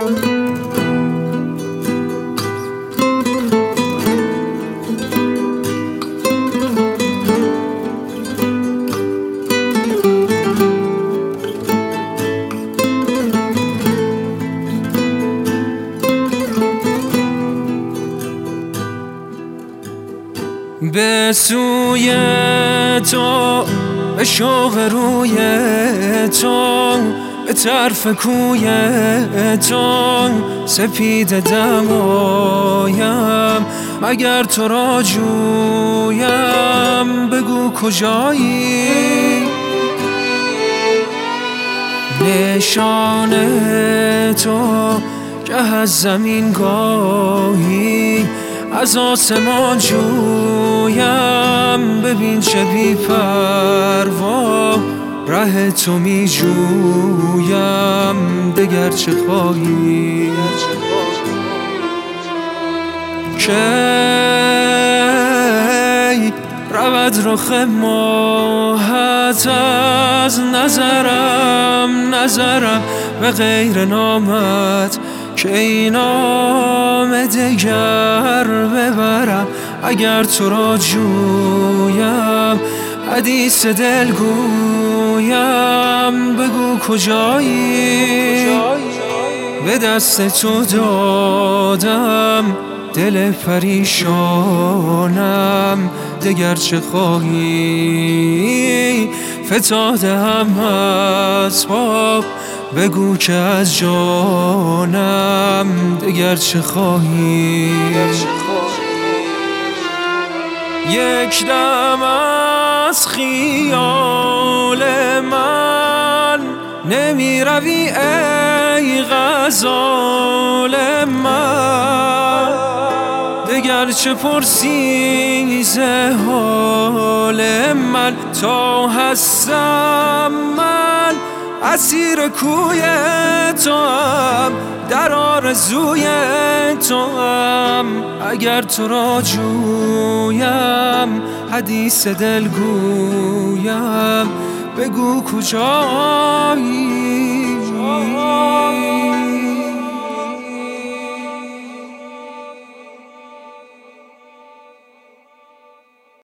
به سوی تو، به شوق روی تو، به طرف کوی تو سپید دمایم. مگر تو را جویم بگو کجایی؟ نشان تو که از زمین گاهی از آسمان جویم. ببین چه بی پروا ره تو می جویم. دگر چه خواهی؟ کی رود رخ ماهت از نظرم به غیر نامت، که این نام دگر ببرم. اگر تو را جویم حدیث دل گویم. بگو کجایی؟ به دست تو دادم دل پریشانم. دگر چه خواهی؟ فتاده هم اسباب بگو که از جانم. دگر چه خواهی؟ یک دم از خیال من نمی روی ای غزال من. دگر چه پرسی ز حال من؟ تا هستم من اسیر کوی تو هم، در آرزوی تو هم. اگر تو را جویم حدیث دل گویم. بگو کجایی؟